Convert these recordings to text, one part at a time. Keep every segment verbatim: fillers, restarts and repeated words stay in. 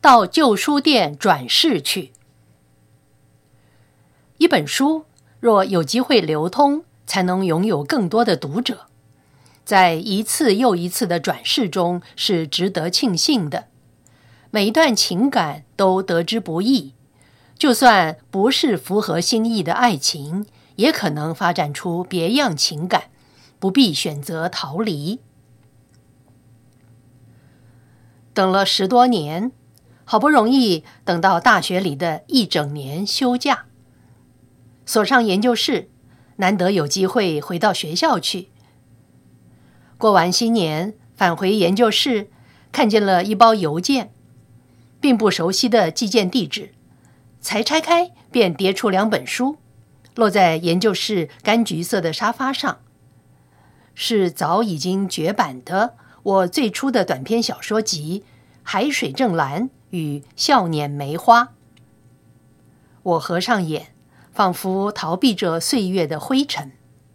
到旧书店转世去。一本书若有机会流通，才能拥有更多的读者，在一次又一次的转世中是值得庆幸的。每一段情感都得之不易，就算不是符合心意的爱情，也可能发展出别样情感，不必选择逃离。等了十多年，好不容易等到大学里的一整年休假，所上研究室，难得有机会回到学校去。过完新年返回研究室，看见了一包邮件，并不熟悉的寄件地址，才拆开便叠出两本书，落在研究室柑橘色的沙发上。是早已经绝版的我最初的短篇小说集《海水正蓝与笑脸梅花》。我合上眼，仿佛逃避着岁月的灰尘。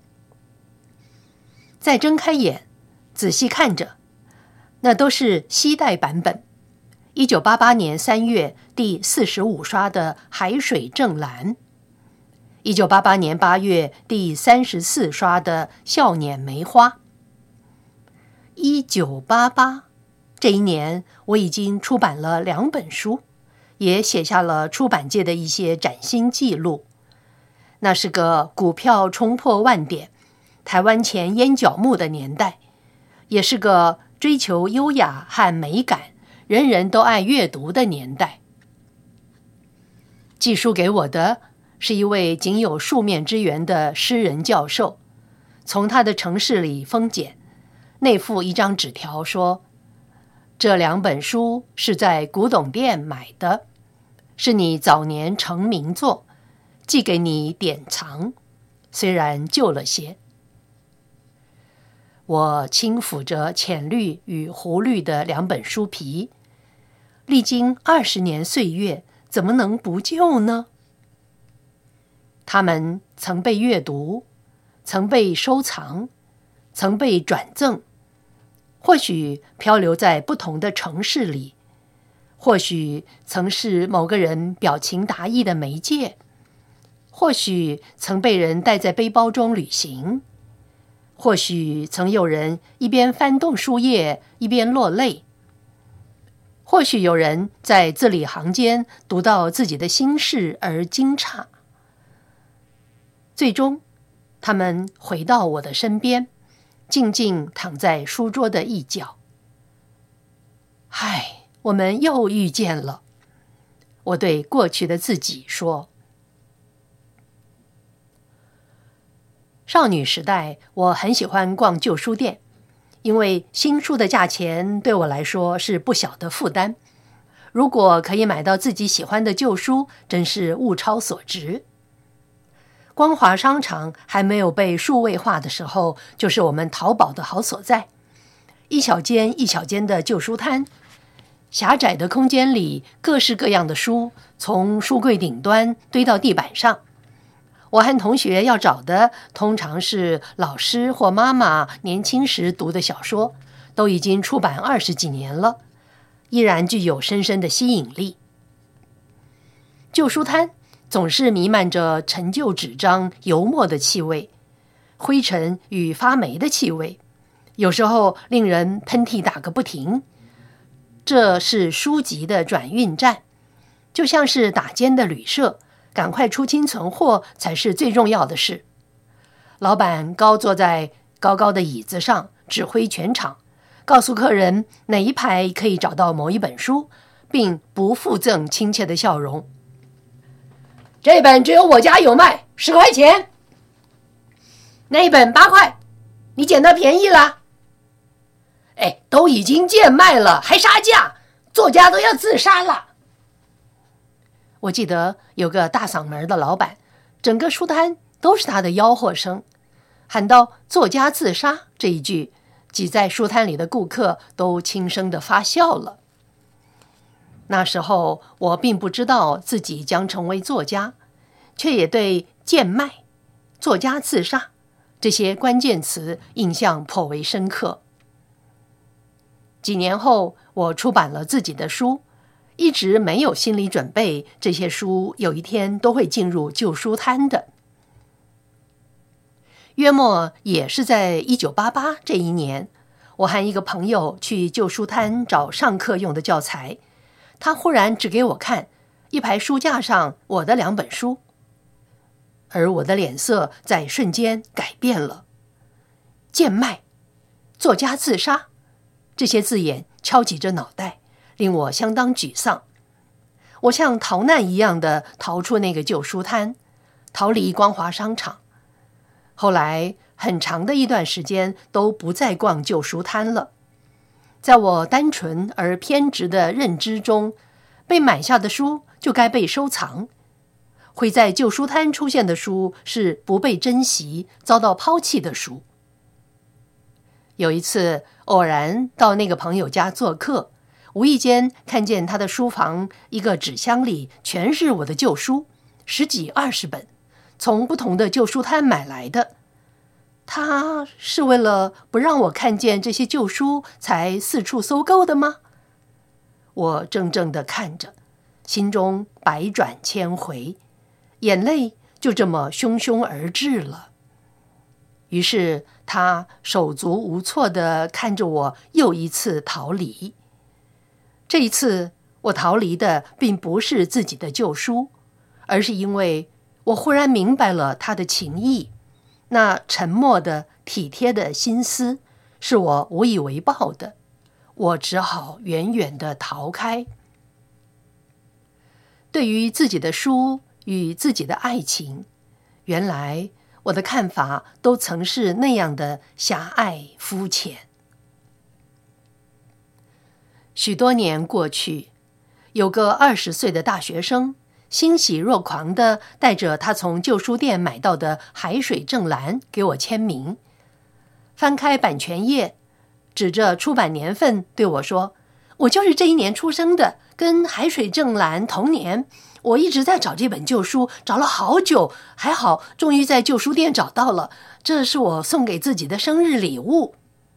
再睁开眼，仔细看着，那都是西代版本，一九八八年三月第四十五刷的《海水正蓝》，一九八八年八月第三十四刷的《笑脸梅花》。一九八八这一年，我已经出版了两本书，也写下了出版界的一些崭新记录。那是个股票冲破万点，台湾前烟角木的年代，也是个追求优雅和美感，人人都爱阅读的年代。寄书给我的是一位仅有数面之缘的诗人教授，从他的城市里封简，内附一张纸条说，这两本书是在古董店买的，是你早年成名作，寄给你典藏，虽然旧了些。我轻抚着浅绿与湖绿的两本书皮，历经二十年岁月，怎么能不旧呢？它们曾被阅读，曾被收藏，曾被转赠，或许漂流在不同的城市里，或许曾是某个人表情达意的媒介，或许曾被人带在背包中旅行，或许曾有人一边翻动书页一边落泪，或许有人在字里行间读到自己的心事而惊诧。最终，他们回到我的身边，静静躺在书桌的一角。嗨，我们又遇见了，我对过去的自己说。少女时代，我很喜欢逛旧书店，因为新书的价钱对我来说是不小的负担。如果可以买到自己喜欢的旧书，真是物超所值。光华商场还没有被数位化的时候，就是我们淘宝的好所在。一小间一小间的旧书摊，狭窄的空间里，各式各样的书从书柜顶端堆到地板上。我和同学要找的通常是老师或妈妈年轻时读的小说，都已经出版二十几年了，依然具有深深的吸引力。旧书摊总是弥漫着陈旧纸张油墨的气味，灰尘与发霉的气味，有时候令人喷嚏打个不停。这是书籍的转运站，就像是打尖的旅社，赶快出清存货才是最重要的事。老板高坐在高高的椅子上，指挥全场，告诉客人哪一排可以找到某一本书，并不附赠亲切的笑容。这本只有我家有卖，十块钱。那一本八块，你捡到便宜了。哎，都已经贱卖了，还杀价，作家都要自杀了。我记得有个大嗓门的老板，整个书摊都是他的吆喝声，喊到作家自杀这一句，挤在书摊里的顾客都轻声地发笑了。那时候我并不知道自己将成为作家，却也对贱卖、作家自杀这些关键词印象颇为深刻。几年后，我出版了自己的书， 一直没有心理准备，这些书有一天都会进入旧书摊的。约莫也是在一九八八这一年，我和一个朋友去旧书摊找上课用的教材，他忽然指给我看一排书架上我的两本书，而我的脸色在瞬间改变了。贱卖、作家自杀，这些字眼敲击着脑袋，令我相当沮丧。我像逃难一样的逃出那个旧书摊，逃离光华商场。后来很长的一段时间都不再逛旧书摊了。在我单纯而偏执的认知中，被买下的书就该被收藏，会在旧书摊出现的书是不被珍惜、遭到抛弃的书。有一次偶然到那个朋友家做客，无意间看见他的书房一个纸箱里全是我的旧书，十几二十本，从不同的旧书摊买来的。他是为了不让我看见这些旧书才四处搜购的吗？我怔怔地看着，心中百转千回，眼泪就这么汹汹而至了。于是他手足无措地看着我又一次逃离。这一次我逃离的并不是自己的旧书，而是因为我忽然明白了他的情意，那沉默的体贴的心思是我无以为报的，我只好远远地逃开。对于自己的书与自己的爱情，原来我的看法都曾是那样的狭隘肤浅。许多年过去，有个二十岁的大学生欣喜若狂地带着他从旧书店买到的海水正蓝给我签名，翻开版权页，指着出版年份对我说：“我就是这一年出生的，跟海水正蓝同年。我一直在找这本旧书，找了好久，还好终于在旧书店找到了，这是我送给自己的生日礼物。”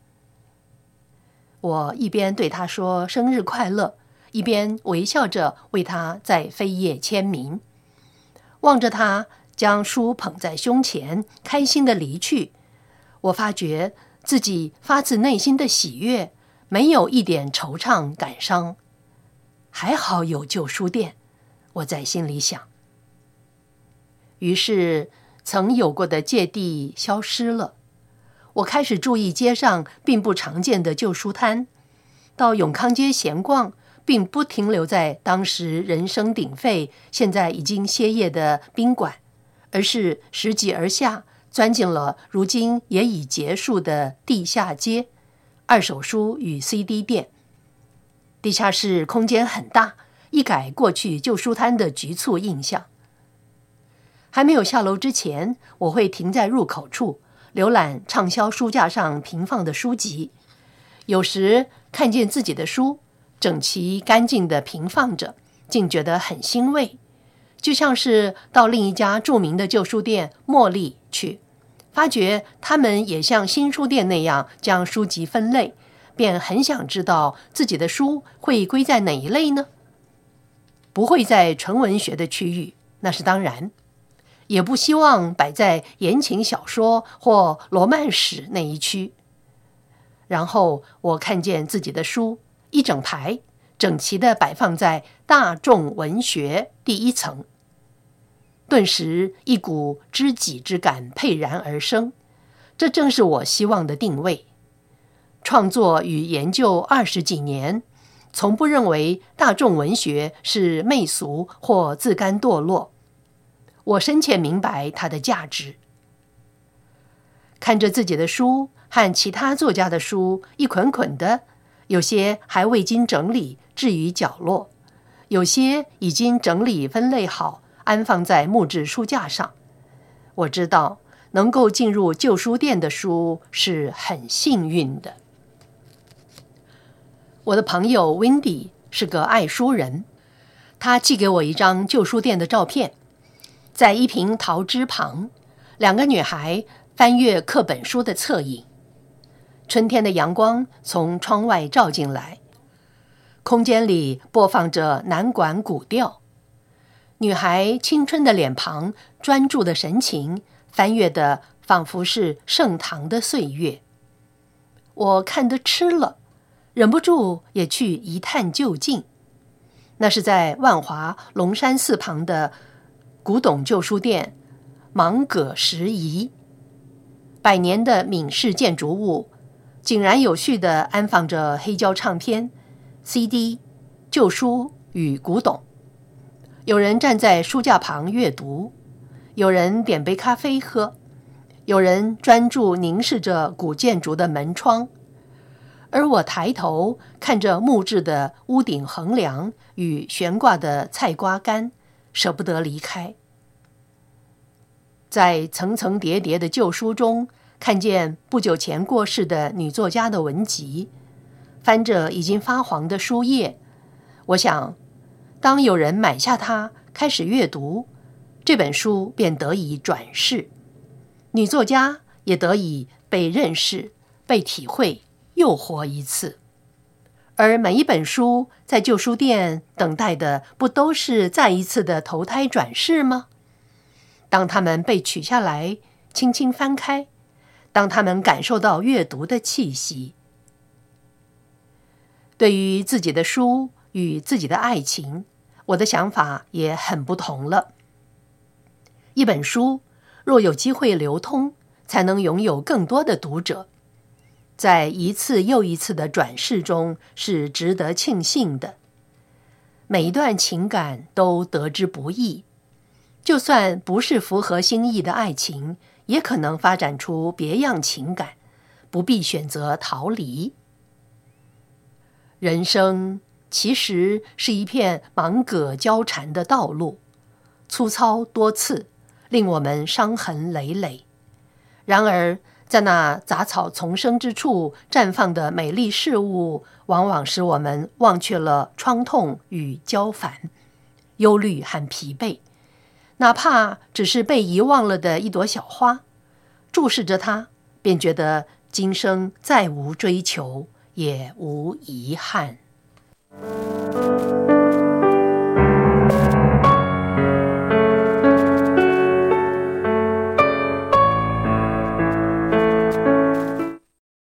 我一边对他说生日快乐，一边微笑着为他在扉页签名。望着他将书捧在胸前，开心地离去，我发觉自己发自内心的喜悦，没有一点惆怅感伤。还好有旧书店，我在心里想。于是曾有过的芥蒂消失了，我开始注意街上并不常见的旧书摊，到永康街闲逛，并不停留在当时人声鼎沸现在已经歇业的宾馆，而是拾级而下，钻进了如今也已结束的地下街，二手书与 C D 店。地下室空间很大，一改过去旧书摊的局促印象。还没有下楼之前，我会停在入口处浏览畅销书架上平放的书籍，有时看见自己的书整齐干净地平放着，竟觉得很欣慰，就像是到另一家著名的旧书店茉莉去，发觉他们也像新书店那样将书籍分类，便很想知道自己的书会归在哪一类呢？不会在纯文学的区域，那是当然，也不希望摆在言情小说或罗曼史那一区。然后我看见自己的书一整排整齐地摆放在大众文学第一层，顿时一股知己之感沛然而生，这正是我希望的定位。创作与研究二十几年，从不认为大众文学是媚俗或自甘堕落，我深切明白它的价值。看着自己的书和其他作家的书一捆捆的，有些还未经整理置于角落，有些已经整理分类好安放在木质书架上，我知道能够进入旧书店的书是很幸运的。我的朋友 Wendy 是个爱书人，她寄给我一张旧书店的照片，在一瓶桃枝旁，两个女孩翻阅课本书的侧影。春天的阳光从窗外照进来， 空间里播放着南管古调，女孩青春的脸庞，专注的神情，翻阅的仿佛是盛唐的岁月。我看得吃了，忍不住也去一探究竟。那是在万华龙山寺旁的古董旧书店芒葛拾遗，百年的闽式建筑物，井然有序地安放着黑胶唱片、C D、旧书与古董。有人站在书架旁阅读，有人点杯咖啡喝，有人专注凝视着古建筑的门窗，而我抬头看着木质的屋顶横梁与悬挂的菜瓜杆，舍不得离开。在层层叠叠的旧书中，看见不久前过世的女作家的文集，翻着已经发黄的书页，我想，当有人买下它，开始阅读，这本书便得以转世，女作家也得以被认识、被体会，又活一次。而每一本书在旧书店等待的，不都是再一次的投胎转世吗？当他们被取下来，轻轻翻开，当他们感受到阅读的气息，对于自己的书与自己的爱情，我的想法也很不同了。一本书若有机会流通，才能拥有更多的读者，在一次又一次的转世中是值得庆幸的。每一段情感都得之不易，就算不是符合心意的爱情，也可能发展出别样情感，不必选择逃离。人生其实是一片芒葛交缠的道路，粗糙多刺，令我们伤痕累累。然而，在那杂草丛生之处绽放的美丽事物，往往使我们忘却了创痛与焦烦、忧虑和疲惫。哪怕只是被遗忘了的一朵小花，注视着它，便觉得今生再无追求，也无遗憾。